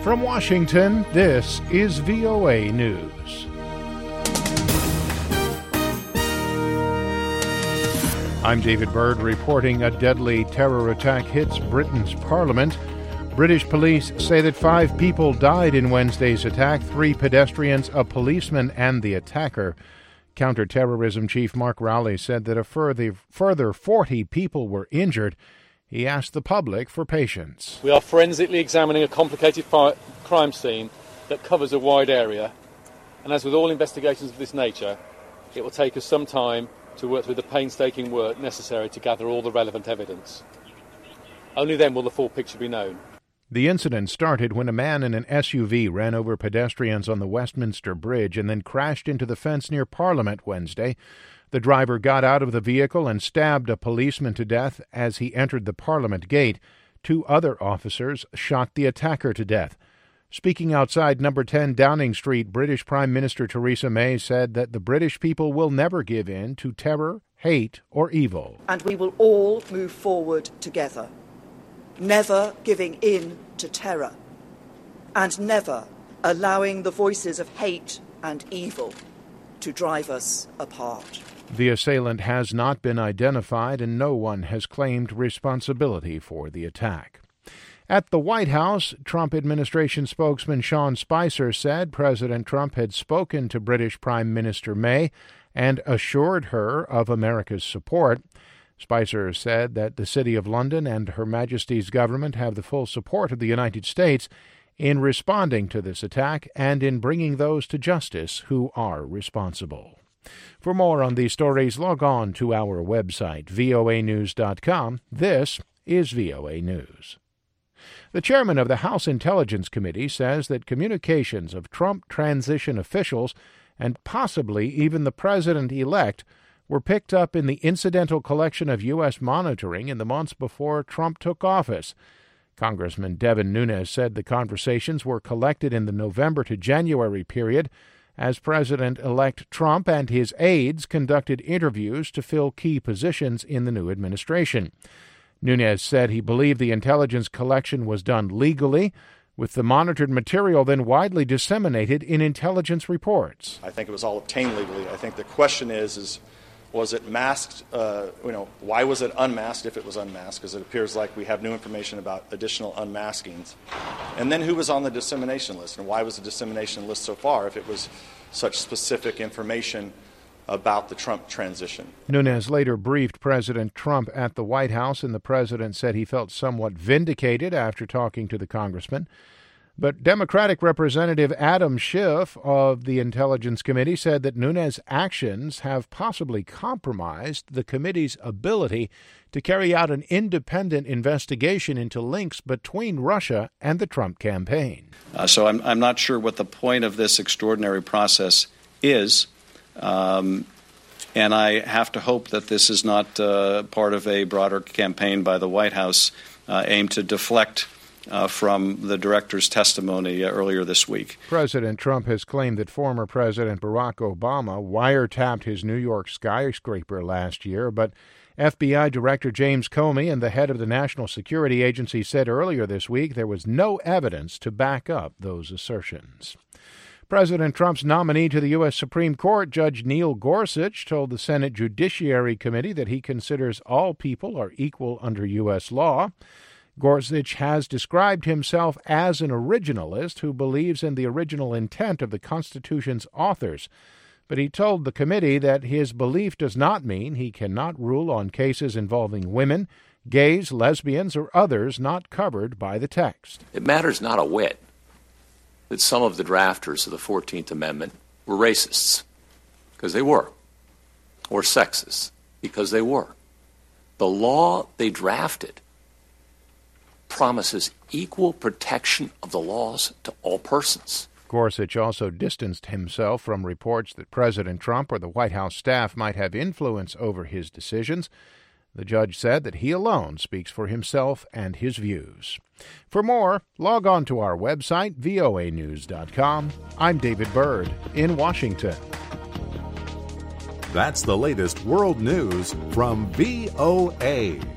From Washington, this is VOA News. I'm David Byrd reporting a deadly terror attack hits Britain's parliament. British police say that 5 people died in Wednesday's attack, 3 pedestrians, a policeman, and the attacker. Counter-terrorism chief Mark Rowley said that a further 40 people were injured. He asked the public for patience. We are forensically examining a complicated crime scene that covers a wide area. And as with all investigations of this nature, it will take us some time to work through the painstaking work necessary to gather all the relevant evidence. Only then will the full picture be known. The incident started when a man in an SUV ran over pedestrians on the Westminster Bridge and then crashed into the fence near Parliament Wednesday. The driver got out of the vehicle and stabbed a policeman to death as he entered the Parliament gate. 2 other officers shot the attacker to death. Speaking outside number 10 Downing Street, British Prime Minister Theresa May said that the British people will never give in to terror, hate, or evil. And we will all move forward together, never giving in to terror, and never allowing the voices of hate and evil to drive us apart. The assailant has not been identified, and no one has claimed responsibility for the attack. At the White House, Trump administration spokesman Sean Spicer said President Trump had spoken to British Prime Minister May and assured her of America's support. Spicer said that the City of London and Her Majesty's government have the full support of the United States in responding to this attack and in bringing those to justice who are responsible. For more on these stories, log on to our website, voanews.com. This is VOA News. The chairman of the House Intelligence Committee says that communications of Trump transition officials and possibly even the president-elect were picked up in the incidental collection of U.S. monitoring in the months before Trump took office. Congressman Devin Nunes said the conversations were collected in the November to January period as President-elect Trump and his aides conducted interviews to fill key positions in the new administration. Nunes said he believed the intelligence collection was done legally, with the monitored material then widely disseminated in intelligence reports. I think it was all obtained legally. I think the question is was it masked? Why was it unmasked if it was unmasked? Because it appears like we have new information about additional unmaskings. And then who was on the dissemination list? And why was the dissemination list so far if it was such specific information about the Trump transition? Nunes later briefed President Trump at the White House, and the president said he felt somewhat vindicated after talking to the congressman. But Democratic Representative Adam Schiff of the Intelligence Committee said that Nunes' actions have possibly compromised the committee's ability to carry out an independent investigation into links between Russia and the Trump campaign. So I'm not sure what the point of this extraordinary process is. And I have to hope that this is not part of a broader campaign by the White House aimed to deflect from the director's testimony earlier this week. President Trump has claimed that former President Barack Obama wiretapped his New York skyscraper last year, but FBI Director James Comey and the head of the National Security Agency said earlier this week there was no evidence to back up those assertions. President Trump's nominee to the U.S. Supreme Court, Judge Neil Gorsuch, told the Senate Judiciary Committee that he considers all people are equal under U.S. law. Gorsuch has described himself as an originalist who believes in the original intent of the Constitution's authors, but he told the committee that his belief does not mean he cannot rule on cases involving women, gays, lesbians, or others not covered by the text. It matters not a whit that some of the drafters of the 14th Amendment were racists, because they were, or sexist, because they were. The law they drafted promises equal protection of the laws to all persons. Gorsuch also distanced himself from reports that President Trump or the White House staff might have influence over his decisions. The judge said that he alone speaks for himself and his views. For more, log on to our website, voanews.com. I'm David Byrd in Washington. That's the latest world news from VOA.